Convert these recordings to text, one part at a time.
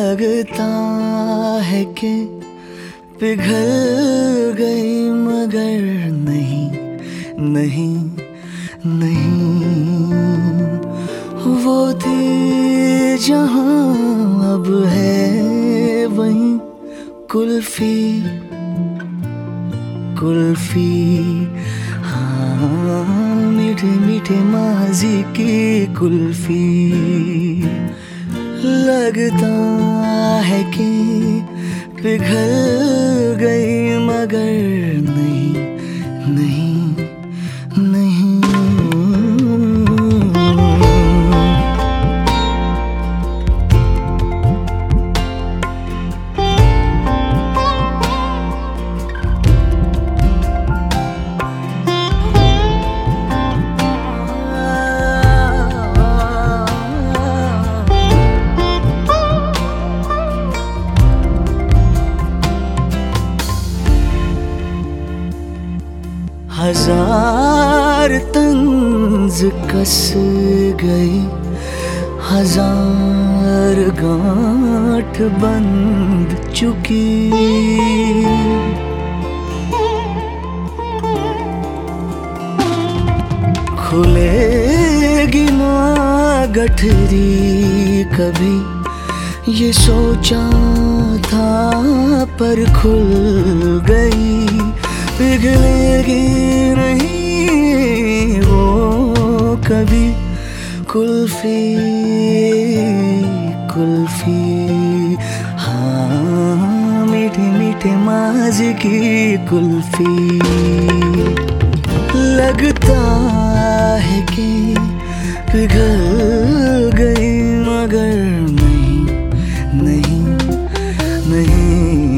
लगता है कि पिघल गई मगर नहीं नहीं नहीं, वो थी जहां अब है वहीं कुल्फी कुल्फी। हाँ, मीठे मीठे माजी की कुल्फी। लगता है कि पिघल गई मगर नहीं नहीं नहीं। हजार तंज कस गई, हजार गांठ बंध चुकी। खुलेगी ना गठरी कभी, ये सोचा था पर खुल गई। पिघलेगी नहीं वो कभी कुल्फी कुल्फी। हाँ, मीठे मीठे माजी की कुल्फी। लगता है कि पिघल गई मगर नहीं नहीं नहीं।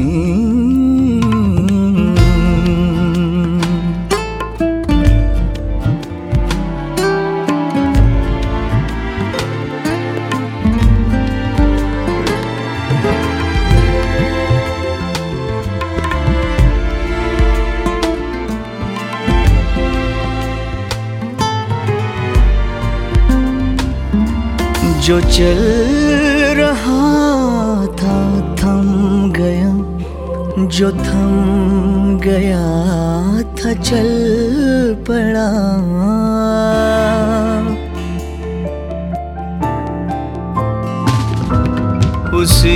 जो चल रहा था थम गया, जो थम गया था चल पड़ा। उसी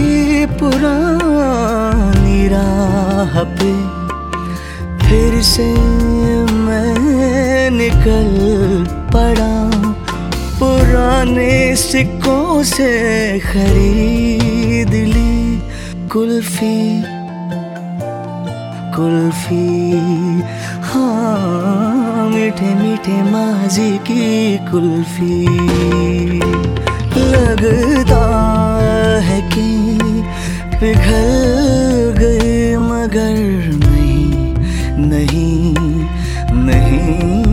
पुरानी राह पे फिर से मैं निकल पड़ा। पुराने सिक्कों से खरीद ली कुल्फी कुल्फी। हाँ, मीठे मीठे माजी की कुल्फी। लगता है कि पिघल गई मगर नहीं नहीं नहीं।